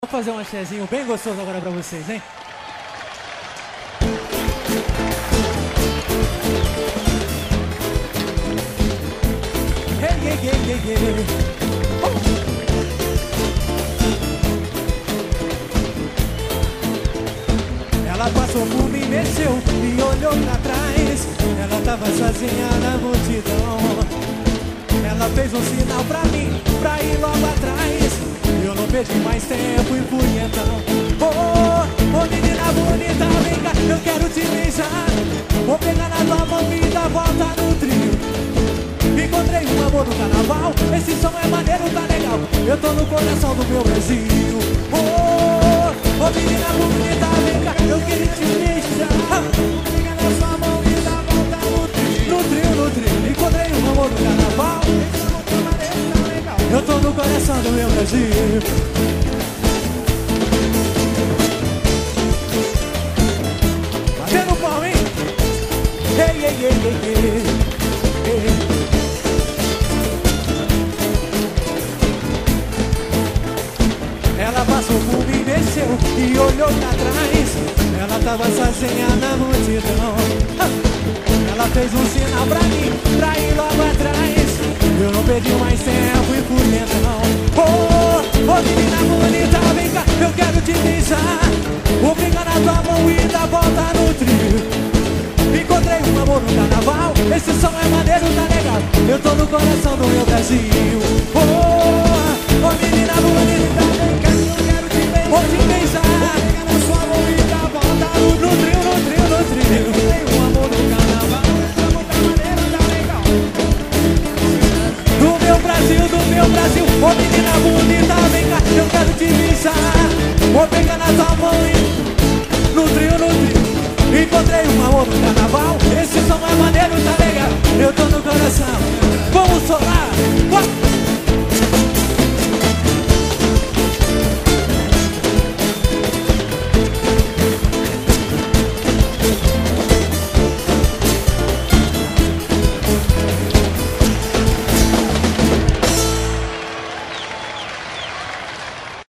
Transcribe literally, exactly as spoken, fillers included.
Vou fazer um axézinho bem gostoso agora pra vocês, hein? Hey, hey, hey, hey, hey. Oh. Ela passou por mim, mexeu e olhou pra trás. Ela tava sozinha na multidão. Ela fez um sinal pra mim, pra ir logo atrás. Eu não perdi mais tempo e fui então. Oh, oh menina bonita, vem cá, eu quero te beijar. Vou pegar na tua mão e dar volta no trio. Encontrei um amor no carnaval, esse som é maneiro, tá legal. Eu tô no coração do meu Brasil. Oh, oh menina bonita, vem cá, eu quero te beijar. Vou pegar na sua mão e dar volta no trio. No trio, no trio, encontrei um amor no carnaval, esse som é maneiro, tá legal. Eu tô no coração do meu Brasil. Batendo pau, hein? Ei, ei, ei, ei, ei, ei. Ela passou por mim, desceu e olhou pra trás. Ela tava sozinha na multidão. Ela fez um sinal pra mim, pra ir logo atrás. Eu não perdi mais tempo e fui então. Oh, oh menina bonita, vem cá, eu quero te beijar. Vou pegar na tua mão e dar volta no trio. Encontrei um amor no carnaval, esse som é maneiro, tá legal. Eu tô no coração do meu Brasil. Oh, oh menina bonita, vem cá, eu quero te beijar. Vou te beijar. Vou pegar na sua mão e dar volta no, no trio, no trio, no trio. Encontrei um amor no carnaval, esse som tá maneiro, tá legal. Do meu Brasil, do meu Brasil. Oh menina bonita, vem cá, eu quero te beijar. Vou pegar na tua mão e no trio, no trio. Encontrei um amor no carnaval.